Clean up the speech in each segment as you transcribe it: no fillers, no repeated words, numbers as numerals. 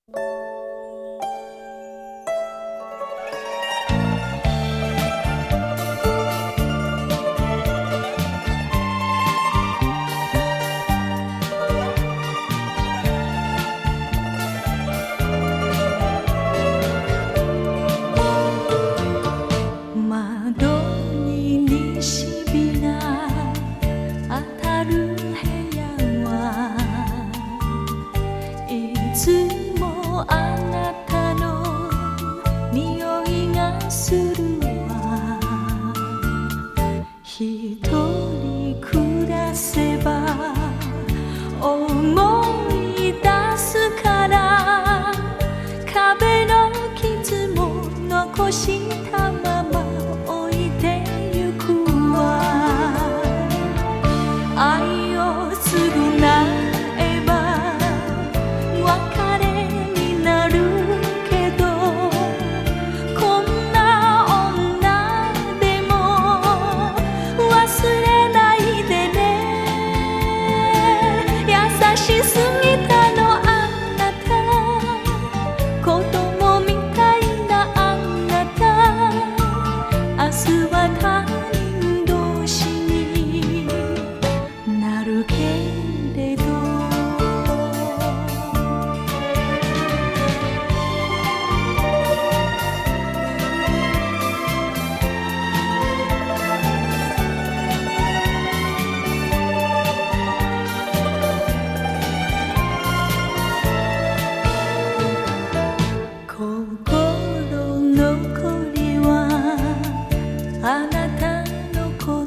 いつもあなたの匂いがするわ。一人暮らせば思い出すから、壁の傷も残したまま置いてゆくわ。愛を償えば別れになるけど、こんな女でも忘れないでね。優しすぎたのあなた、子供みたいなあなた。明日は他人同士になるけれど、心残りはあなたのこと。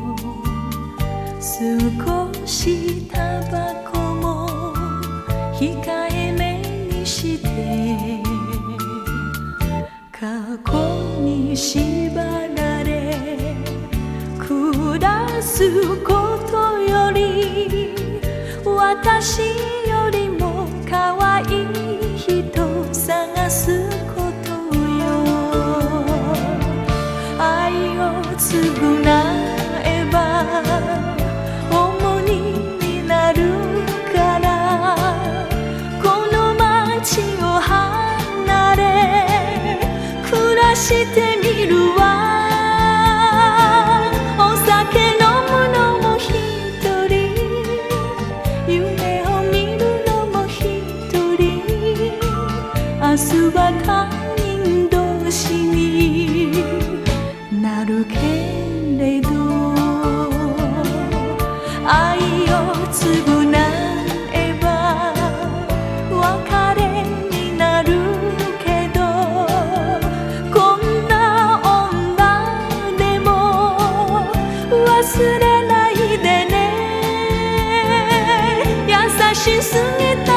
少しタバコも控えめにして、過去に縛られ暮らすことより、私よりも可愛い人探すことよ。愛を償えば重荷になるから、この街を離れ暮らしてみるわ。お酒飲むのも一人、夢を見るのも一人。明日は他人同士になるけれど、愛を償えば別れになるけど、こんな女でも忘れないでね。優しすぎた